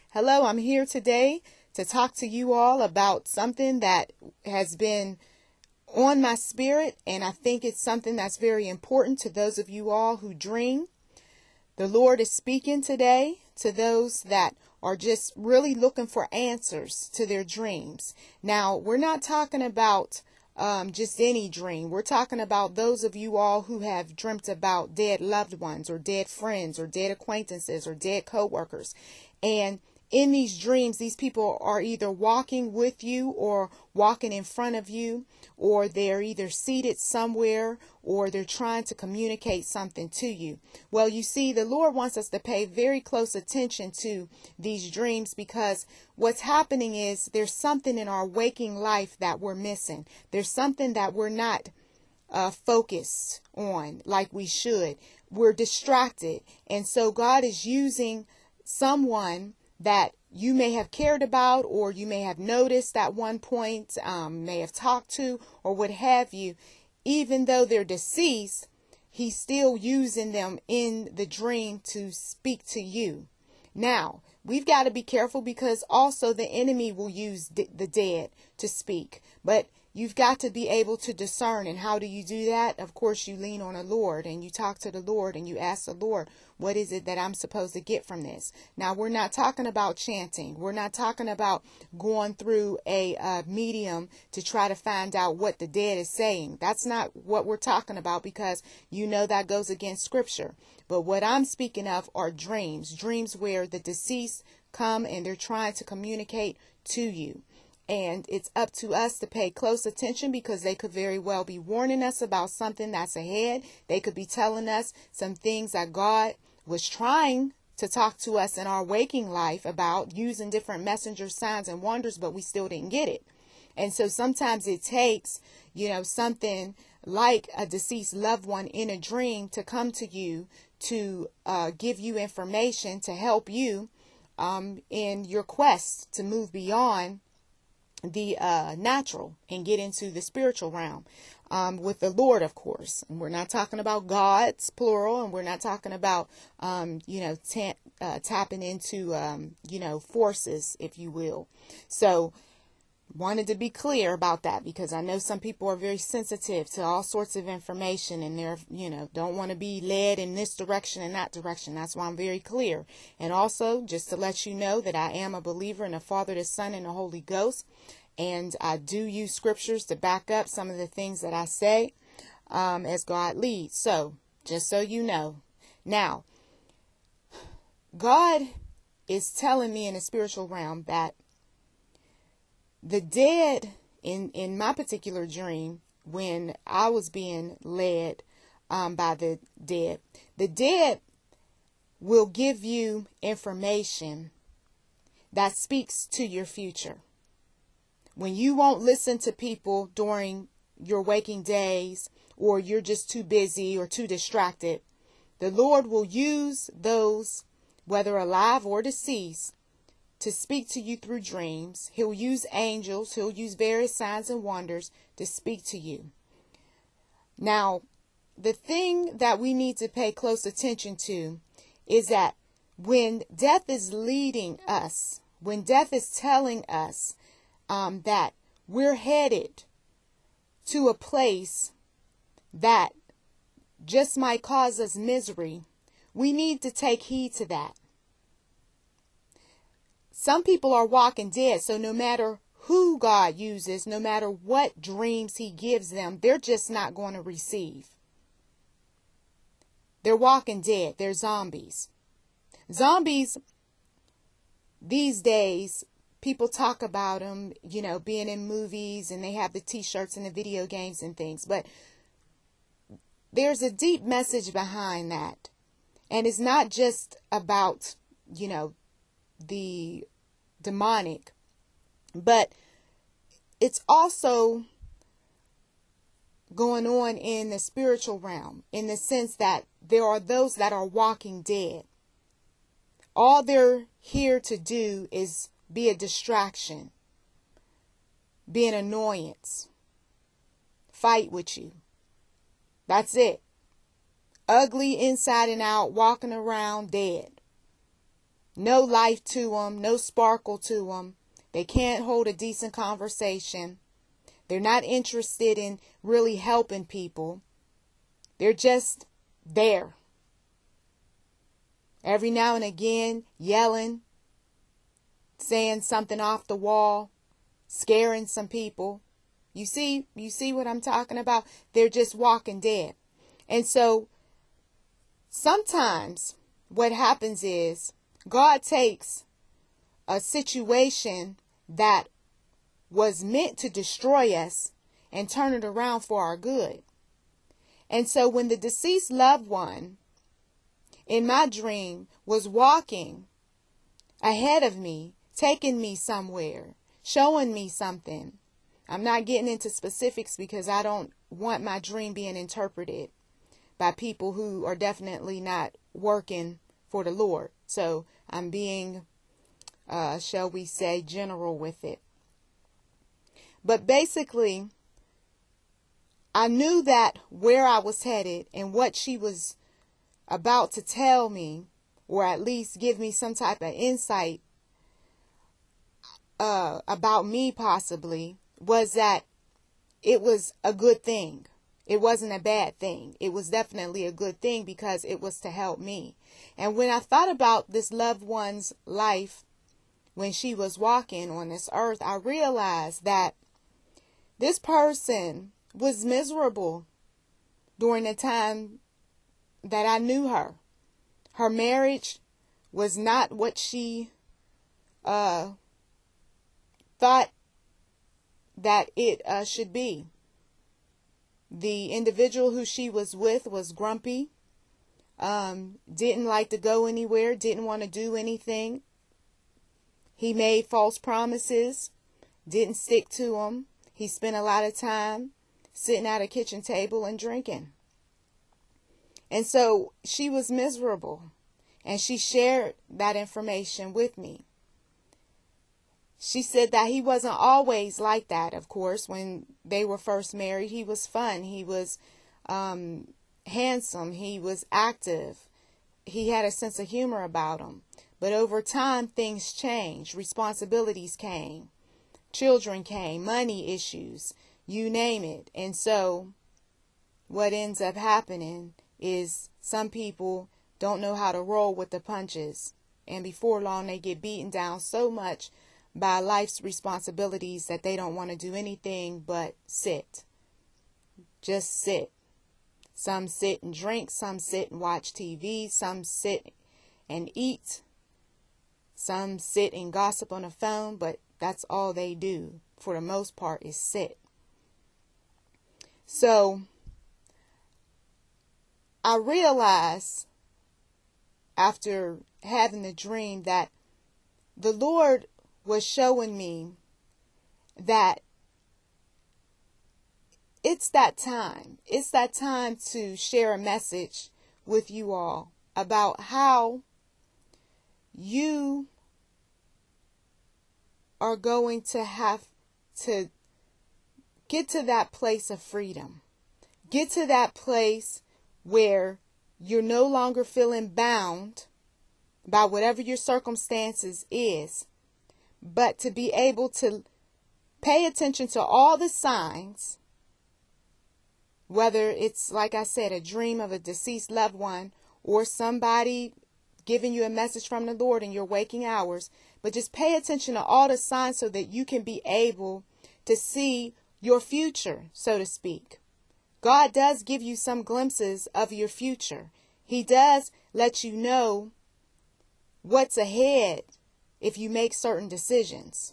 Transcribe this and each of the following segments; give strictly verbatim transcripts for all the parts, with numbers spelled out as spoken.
Hello, I'm here today to talk to you all about something that has been on my spirit, and I think it's something that's very important to those of you all who dream. The Lord is speaking today to those that are just really looking for answers to their dreams. Now, we're not talking about um, just any dream. We're talking about those of you all who have dreamt about dead loved ones or dead friends or dead acquaintances or dead co-workers. And in these dreams, these people are either walking with you or walking in front of you, or they're either seated somewhere or they're trying to communicate something to you. Well, you see, the Lord wants us to pay very close attention to these dreams, because what's happening is there's something in our waking life that we're missing. There's something that we're not uh, focused on like we should. We're distracted. And so God is using someone that you may have cared about, or you may have noticed at one point, um, may have talked to, or what have you. Even though they're deceased, he's still using them in the dream to speak to you. Now, we've got to be careful, because also the enemy will use d- the dead to speak. But you've got to be able to discern. And how do you do that? Of course, you lean on the Lord and you talk to the Lord and you ask the Lord, what is it that I'm supposed to get from this? Now, we're not talking about chanting. We're not talking about going through a uh, medium to try to find out what the dead is saying. That's not what we're talking about, because you know that goes against scripture. But what I'm speaking of are dreams, dreams where the deceased come and they're trying to communicate to you. And it's up to us to pay close attention, because they could very well be warning us about something that's ahead. They could be telling us some things that God was trying to talk to us in our waking life about, using different messenger signs and wonders, but we still didn't get it. And so sometimes it takes, you know, something like a deceased loved one in a dream to come to you to uh, give you information to help you um, in your quest to move beyond the uh, natural and get into the spiritual realm um, with the Lord, of course. And we're not talking about gods, plural, and we're not talking about, um, you know, ta- uh, tapping into, um, you know, forces, if you will. So wanted to be clear about that, because I know some people are very sensitive to all sorts of information, and they're, you know, don't want to be led in this direction and that direction. That's why I'm very clear. And also, just to let you know that I am a believer in the Father, the Son, and the Holy Ghost. And I do use scriptures to back up some of the things that I say um, as God leads. So, just so you know. Now, God is telling me in the spiritual realm that the dead, in, in my particular dream, when I was being led um, by the dead, the dead will give you information that speaks to your future. When you won't listen to people during your waking days, or you're just too busy or too distracted, the Lord will use those, whether alive or deceased, to speak to you through dreams. He'll use angels. He'll use various signs and wonders to speak to you. Now, the thing that we need to pay close attention to is that when death is leading us, when death is telling us um, that we're headed to a place that just might cause us misery, we need to take heed to that. Some people are walking dead, so no matter who God uses, no matter what dreams he gives them, they're just not going to receive. They're walking dead. They're zombies. Zombies, these days, people talk about them, you know, being in movies, and they have the t-shirts and the video games and things. But there's a deep message behind that. And it's not just about, you know, the demonic, but it's also going on in the spiritual realm, in the sense that there are those that are walking dead. All they're here to do is be a distraction, be an annoyance, fight with you. That's it. Ugly inside and out, walking around dead. no life to them, no sparkle to them. They can't hold a decent conversation. They're not interested in really helping people. They're just there. Every now and again, yelling, saying something off the wall, scaring some people. You see, you see what I'm talking about? They're just walking dead. And so sometimes what happens is God takes a situation that was meant to destroy us and turn it around for our good. And so when the deceased loved one in my dream was walking ahead of me, taking me somewhere, showing me something, I'm not getting into specifics because I don't want my dream being interpreted by people who are definitely not working for the Lord. So I'm being, uh, shall we say, general with it. But basically, I knew that where I was headed and what she was about to tell me, or at least give me some type of insight uh, about me possibly, was that it was a good thing. It wasn't a bad thing. It was definitely a good thing because it was to help me. And when I thought about this loved one's life when she was walking on this earth, I realized that this person was miserable during the time that I knew her. Her marriage was not what she uh, thought that it uh, should be. The individual who she was with was grumpy, um, didn't like to go anywhere, didn't want to do anything. He made false promises, didn't stick to them. He spent a lot of time sitting at a kitchen table and drinking. And so she was miserable, and she shared that information with me. She said that he wasn't always like that, of course. When they were first married, he was fun. He was um, handsome. He was active. He had a sense of humor about him. But over time, things changed. Responsibilities came. Children came. Money issues. You name it. And so what ends up happening is some people don't know how to roll with the punches. And before long, they get beaten down so much by life's responsibilities that they don't want to do anything but sit. Just sit. Some sit and drink. Some sit and watch T V. Some sit and eat. Some sit and gossip on the phone, but that's all they do for the most part is sit. So I realized after having the dream that the Lord was showing me that it's that time. It's that time to share a message with you all about how you are going to have to get to that place of freedom. Get to that place where you're no longer feeling bound by whatever your circumstances is, but to be able to pay attention to all the signs, whether it's, like I said, a dream of a deceased loved one or somebody giving you a message from the Lord in your waking hours, but just pay attention to all the signs so that you can be able to see your future, so to speak. God does give you some glimpses of your future. He does let you know what's ahead if you make certain decisions.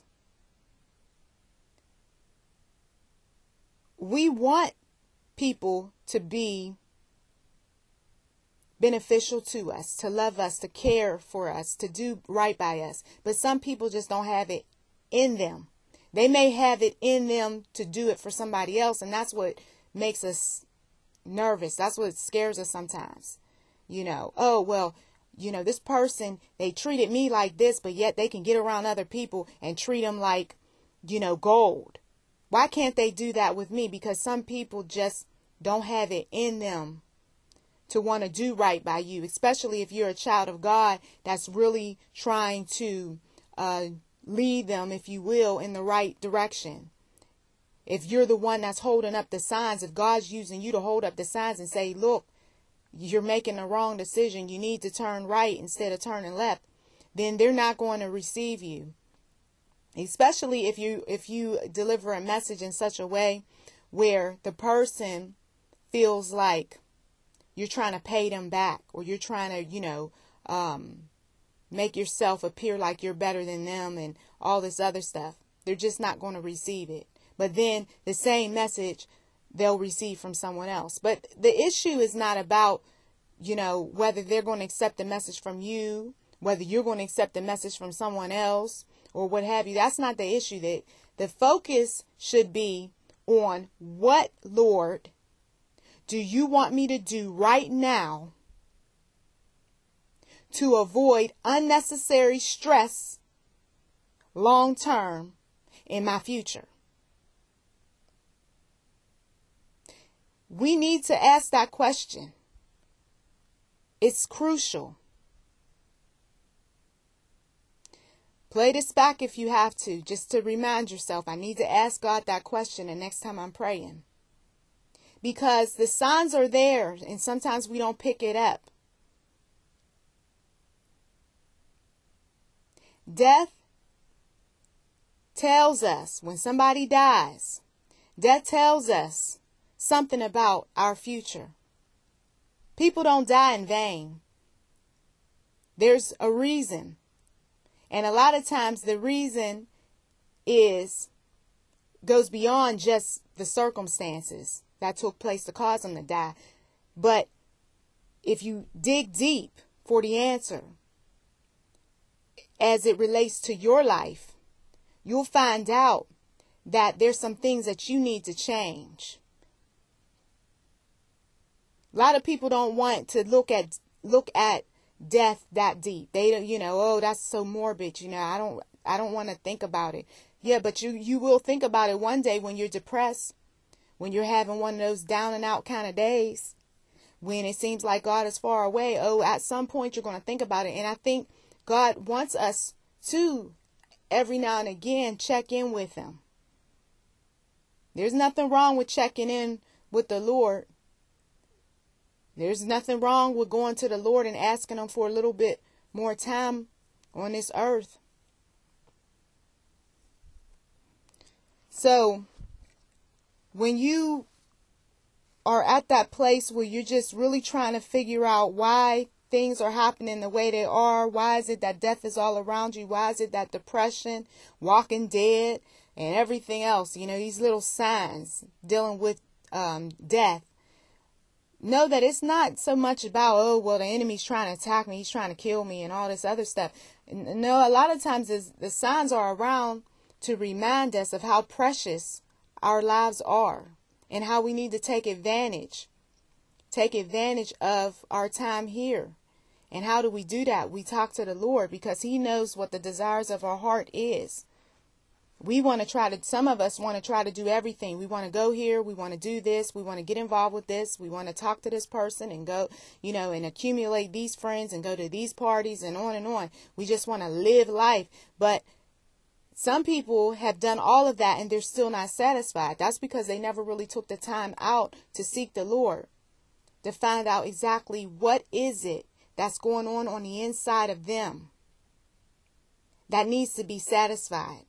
We want people to be beneficial to us, to love us, to care for us, to do right by us. But some people just don't have it in them. They may have it in them to do it for somebody else, and that's what makes us nervous. That's what scares us sometimes. You know, oh, well, you know, this person, they treated me like this, but yet they can get around other people and treat them like, you know, gold. Why can't they do that with me? Because some people just don't have it in them to want to do right by you, especially if you're a child of God that's really trying to uh, lead them, if you will, in the right direction. If you're the one that's holding up the signs, if God's using you to hold up the signs and say, look, you're making the wrong decision, you need to turn right instead of turning left, then they're not going to receive you. Especially if you if you deliver a message in such a way where the person feels like you're trying to pay them back, or you're trying to, you know, um, make yourself appear like you're better than them and all this other stuff. They're just not going to receive it. But then the same message they'll receive from someone else. But the issue is not about, you know, whether they're going to accept the message from you, whether you're going to accept the message from someone else, or what have you. That's not the issue. That the focus should be on, what, Lord, do you want me to do right now to avoid unnecessary stress long term in my future? We need to ask that question. It's crucial. Play this back if you have to, just to remind yourself. I need to ask God that question the next time I'm praying. Because the signs are there, and sometimes we don't pick it up. Death tells us when somebody dies, death tells us something about our future. People don't die in vain. There's a reason. And a lot of times the reason is goes beyond just the circumstances that took place to cause them to die. But if you dig deep for the answer as it relates to your life, you'll find out that there's some things that you need to change. A lot of people don't want to look at look at death that deep. They don't, you know, oh, that's so morbid. You know, I don't, I don't want to think about it. Yeah, but you, you will think about it one day when you're depressed, when you're having one of those down and out kind of days, when it seems like God is far away. Oh, at some point you're going to think about it. And I think God wants us to every now and again check in with Him. There's nothing wrong with checking in with the Lord. There's nothing wrong with going to the Lord and asking Him for a little bit more time on this earth. So, when you are at that place where you're just really trying to figure out why things are happening the way they are, why is it that death is all around you, why is it that depression, walking dead, and everything else, you know, these little signs dealing with um, death. Know that it's not so much about, oh, well, the enemy's trying to attack me, he's trying to kill me, and all this other stuff. No, a lot of times the signs are around to remind us of how precious our lives are and how we need to take advantage, take advantage of our time here. And how do we do that? We talk to the Lord, because He knows what the desires of our heart is. We want to try to, some of us want to try to do everything. We want to go here. We want to do this. We want to get involved with this. We want to talk to this person and go, you know, and accumulate these friends and go to these parties and on and on. We just want to live life. But some people have done all of that and they're still not satisfied. That's because they never really took the time out to seek the Lord, to find out exactly what is it that's going on on the inside of them that needs to be satisfied.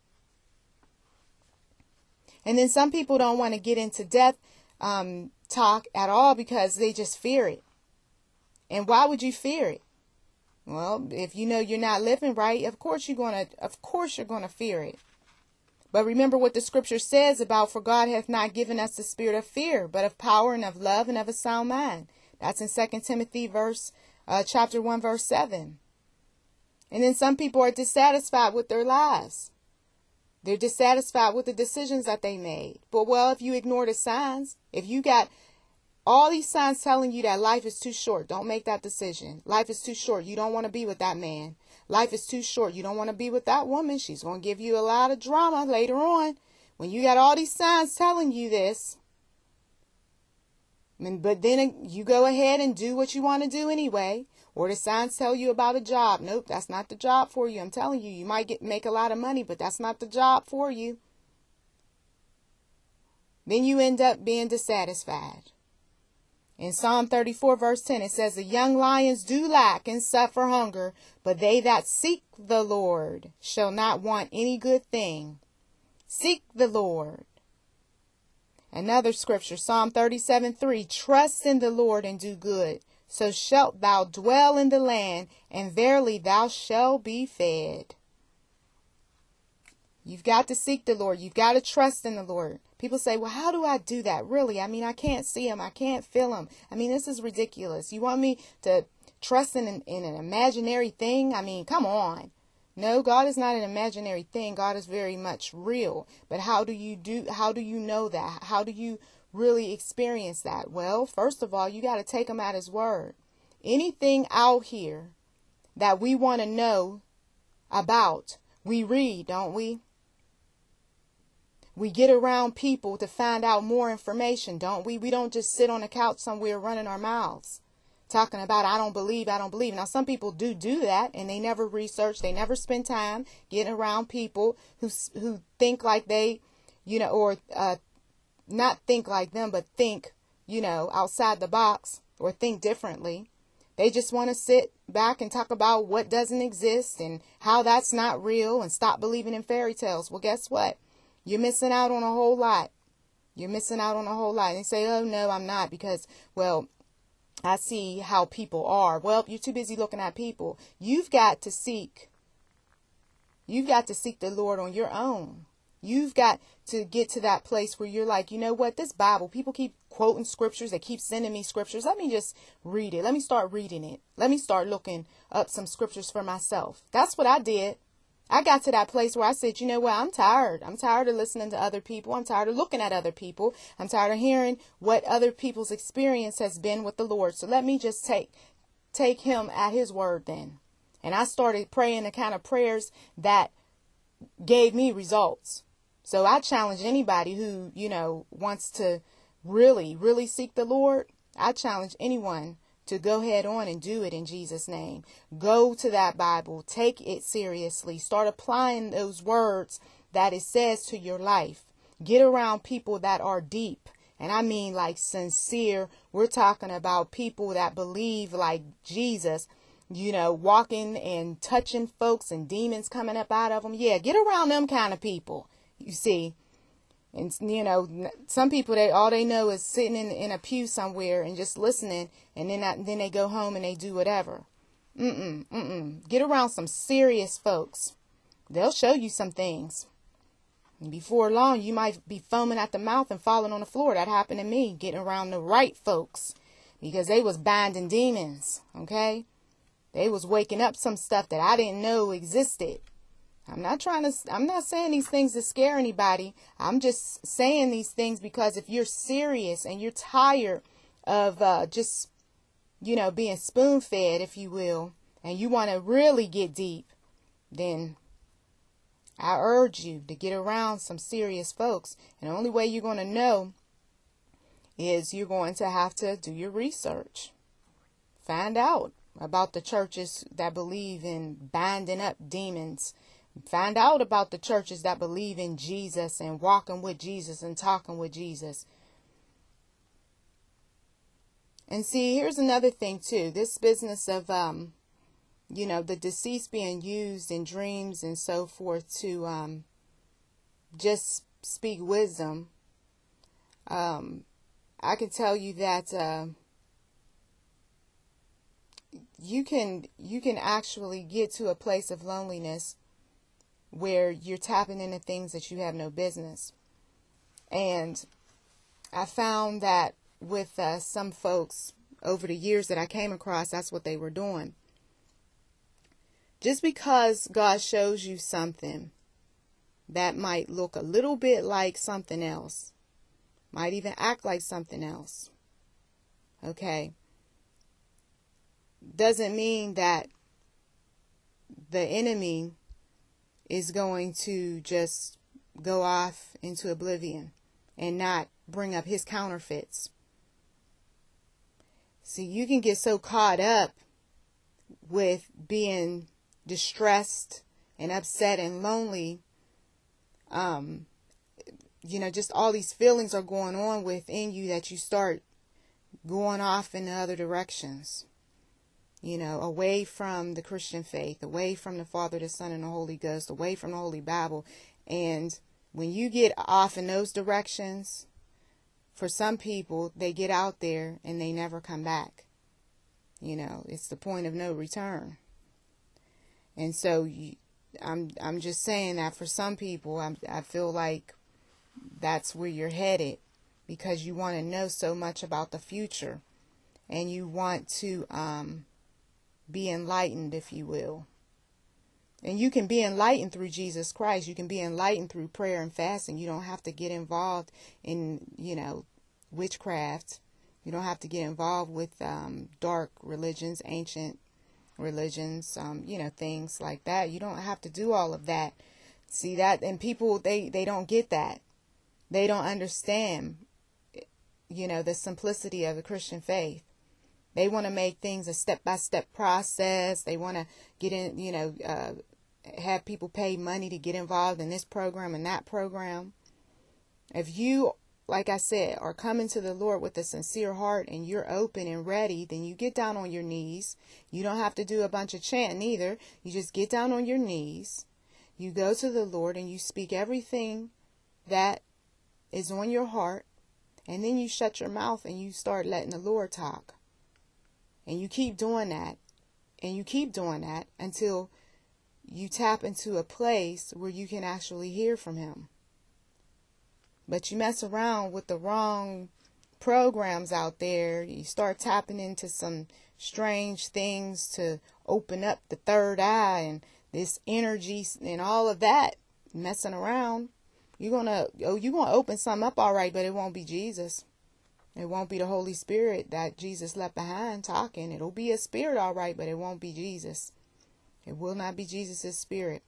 And then some people don't want to get into death um, talk at all because they just fear it. And why would you fear it? Well, if you know you're not living right, of course you're going to, of course you're going to fear it. But remember what the scripture says about, for God hath not given us the spirit of fear, but of power and of love and of a sound mind. That's in Second Timothy verse, uh, chapter one, verse seven. And then some people are dissatisfied with their lives. They're dissatisfied with the decisions that they made. But, well, if you ignore the signs, if you got all these signs telling you that life is too short, don't make that decision. Life is too short. You don't want to be with that man. Life is too short. You don't want to be with that woman. She's going to give you a lot of drama later on. When you got all these signs telling you this, And, but then you go ahead and do what you want to do anyway. Or the signs tell you about a job. Nope, that's not the job for you. I'm telling you, you might get make a lot of money, but that's not the job for you. Then you end up being dissatisfied. In Psalm thirty-four, verse ten, it says, the young lions do lack and suffer hunger, but they that seek the Lord shall not want any good thing. Seek the Lord. Another scripture, Psalm thirty-seven, three, trust in the Lord and do good, so shalt thou dwell in the land, and verily thou shalt be fed. You've got to seek the Lord. You've got to trust in the Lord. People say, well, how do I do that? Really? I mean, I can't see him. I can't feel him. I mean, this is ridiculous. You want me to trust in an, in an imaginary thing? I mean, come on. No, God is not an imaginary thing. God is very much real. But how do you do, how do you know that? How do you really experience that? Well, first of all, you got to take him at his word. Anything out here that we want to know about, we read, don't we? We get around people to find out more information, don't we? We don't just sit on a couch somewhere running our mouths, talking about, I don't believe, I don't believe. Now, some people do do that, and they never research. They never spend time getting around people who who think like they, you know, or uh, not think like them, but think, you know, outside the box or think differently. They just want to sit back and talk about what doesn't exist and how that's not real and stop believing in fairy tales. Well, guess what? You're missing out on a whole lot. You're missing out on a whole lot. And they say, oh, no, I'm not, because, well, I see how people are. Well, you're too busy looking at people. You've got to seek. You've got to seek the Lord on your own. You've got to get to that place where you're like, you know what, this Bible, people keep quoting scriptures. They keep sending me scriptures. Let me just read it. Let me start reading it. Let me start looking up some scriptures for myself. That's what I did. I got to that place where I said, you know what, I'm tired. I'm tired of listening to other people. I'm tired of looking at other people. I'm tired of hearing what other people's experience has been with the Lord. So let me just take, take him at his word then. And I started praying the kind of prayers that gave me results. So I challenge anybody who, you know, wants to really, really seek the Lord. I challenge anyone to go head on and do it in Jesus' name. Go to that Bible. Take it seriously. Start applying those words that it says to your life. Get around people that are deep. And I mean like sincere. We're talking about people that believe like Jesus, you know, walking and touching folks and demons coming up out of them. Yeah, get around them kind of people, you see. And, you know, some people, they all they know is sitting in, in a pew somewhere and just listening. And then, that, then they go home and they do whatever. Mm-mm, mm-mm. Get around some serious folks. They'll show you some things. And before long, you might be foaming at the mouth and falling on the floor. That happened to me, getting around the right folks. Because they was binding demons, okay? They was waking up some stuff that I didn't know existed. I'm not trying to, I'm not saying these things to scare anybody. I'm just saying these things because if you're serious and you're tired of uh, just, you know, being spoon fed, if you will, and you want to really get deep, then I urge you to get around some serious folks. And the only way you're going to know is you're going to have to do your research. Find out about the churches that believe in binding up demons. Find out about the churches that believe in Jesus and walking with Jesus and talking with Jesus. And see, here's another thing too. This business of, um, you know, the deceased being used in dreams and so forth to um, just speak wisdom. Um, I can tell you that uh, you can you can actually get to a place of loneliness where you're tapping into things that you have no business. And I found that with uh, some folks over the years that I came across, that's what they were doing. Just because God shows you something that might look a little bit like something else, might even act like something else, okay, doesn't mean that the enemy is going to just go off into oblivion and not bring up his counterfeits. See, you can get so caught up with being distressed and upset and lonely. Um, you know, just all these feelings are going on within you that you start going off in other directions. You know, away from the Christian faith, away from the Father, the Son, and the Holy Ghost, away from the Holy Bible. And when you get off in those directions, for some people, they get out there and they never come back. You know, it's the point of no return. And so you, I'm I'm just saying that for some people, I'm, I feel like that's where you're headed, because you want to know so much about the future, and you want to um, be enlightened, if you will. And you can be enlightened through Jesus Christ. You can be enlightened through prayer and fasting. You don't have to get involved in, you know, witchcraft. You don't have to get involved with um, dark religions, ancient religions, um, you know, things like that. You don't have to do all of that. See that? And people, they, they don't get that. They don't understand, you know, the simplicity of the Christian faith. They want to make things a step-by-step process. They want to get in, you know, uh, have people pay money to get involved in this program and that program. If you, like I said, are coming to the Lord with a sincere heart and you're open and ready, then you get down on your knees. You don't have to do a bunch of chanting either. You just get down on your knees. You go to the Lord and you speak everything that is on your heart. And then you shut your mouth and you start letting the Lord talk. And you keep doing that. And you keep doing that until you tap into a place where you can actually hear from him. But you mess around with the wrong programs out there. You start tapping into some strange things to open up the third eye and this energy and all of that. Messing around. You're gonna oh you're gonna open something up all right, but it won't be Jesus. It won't be the Holy Spirit that Jesus left behind talking. It'll be a spirit all right, but it won't be Jesus. It will not be Jesus' spirit.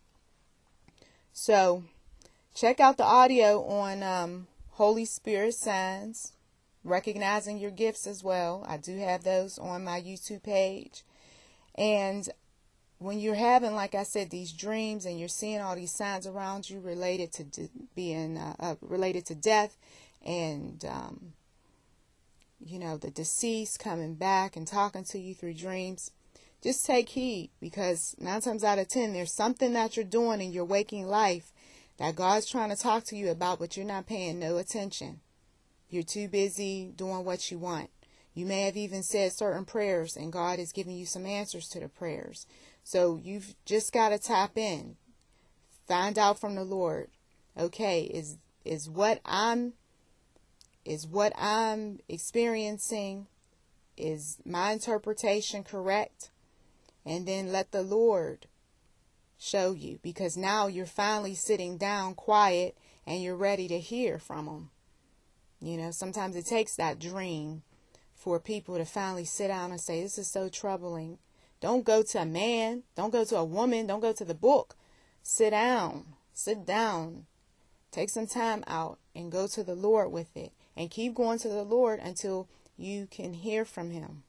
So check out the audio on um, Holy Spirit signs, recognizing your gifts as well. I do have those on my YouTube page. And when you're having, like I said, these dreams and you're seeing all these signs around you related to de- being uh, uh, related to death and, um, you know, the deceased coming back and talking to you through dreams, just take heed, because nine times out of ten, there's something that you're doing in your waking life that God's trying to talk to you about, but you're not paying no attention. You're too busy doing what you want. You may have even said certain prayers and God is giving you some answers to the prayers. So you've just got to tap in. Find out from the Lord. Okay, is is what I'm is what I'm experiencing, is my interpretation correct? And then let the Lord show you, because now you're finally sitting down quiet and you're ready to hear from him. You know, sometimes it takes that dream for people to finally sit down and say, this is so troubling. Don't go to a man. Don't go to a woman. Don't go to the book. Sit down. Sit down. Take some time out and go to the Lord with it. And keep going to the Lord until you can hear from him.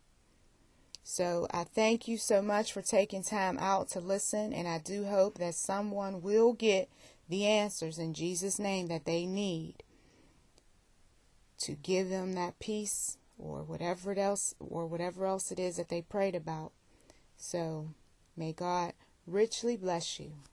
So I thank you so much for taking time out to listen. And I do hope that someone will get the answers in Jesus' name that they need to give them that peace, or whatever else, or whatever else it is that they prayed about. So may God richly bless you.